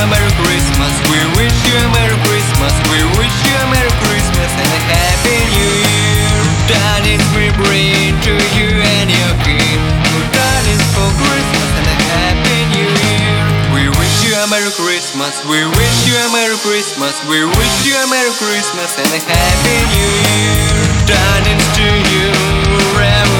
a Merry Christmas. We wish you a Merry Christmas. We wish you a Merry Christmas and a Happy New Year. Darlings we bring to you and your kid. Good darlings for Christmas and a Happy New Year. We wish you a Merry Christmas. We wish you a Merry Christmas. We wish you a Merry Christmas and a Happy New Year. Darlings to you.